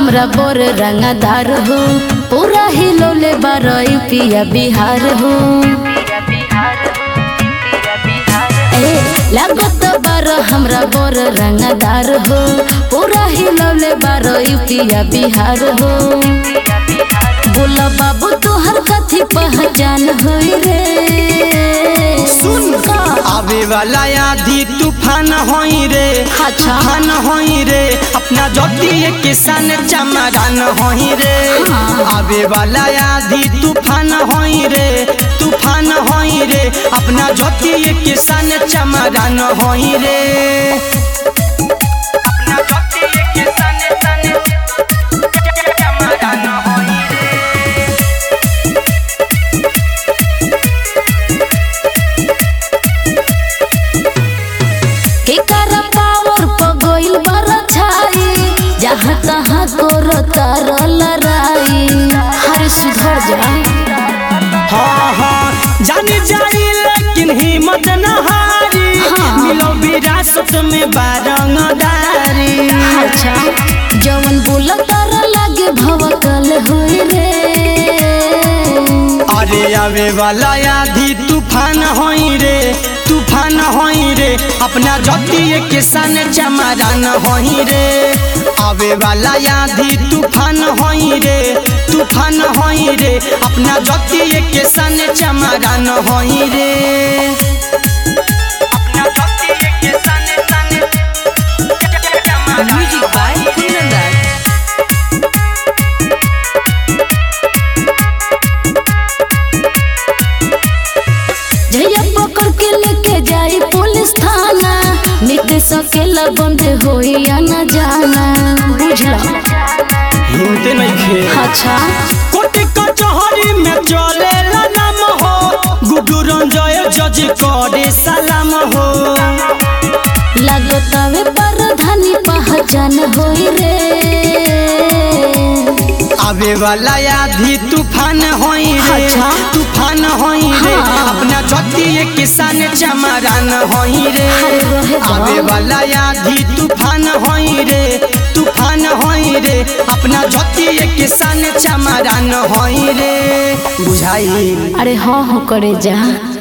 हमरा बोर रंगदार हो, पूरा हिलोले बारो यूपिया बिहार हो। लागत बारो हमरा बोर रंगदार हो, पूरा हिलोले बारो यूपिया बिहार हो। बोला बाबू तोहर कथी पहचान होई रे? सुन आवे वाला आधी तूफान होई रे, तूफान होई रे, अपना जोतिए किसान चमरान होई रे। आवे वाला आधी तूफान होई रे, तूफान होई रे, अपना जोतिए किसान चमरान होई रे। अपना जोतिए किसान चमरान होई रे। जहाँ तहाँ तोरो तार लड़ाई, हर सुधर जा। हाँ हाँ जानी जाई लेकिन हिम्मत न हारी, मिलो विरासत में बारंगदारी। अच्छा जवन बोला तारा लागे भवकल होई रे। अरे आवे वाला आधी तूफान होई रे, तूफान होई रे, अपना जोतिए किसान चमरान होई रे। आवे वाला आधी तूफान होई रे, तूफान होई रे, अपना जोतिए किसान चमरान होई रे। अपना जोतिए किसान म्यूजिक बाय कुंदन। जया पकड़ के लेके जाई पुलिस थाना, मिट सकेला बंद होई या न जाना, बुझला? हिम्मत नहीं खे। अच्छा कोटि कचहरी में चलेला नाम हो, गुड्डू रंजय जज करे सलाम हो। लागतावे परधानी पहचान होई रे। आवे वाला आधी तूफान होई रे, अच्छा? तूफान होई रे, अपना जोतिए किसान चमरान होई रे। आवे वाला आधी तूफान होई रे, तूफान होई रे, अपना जोतिए किसान चमरान होई रे। बुझाई? अरे हाँ करे जा।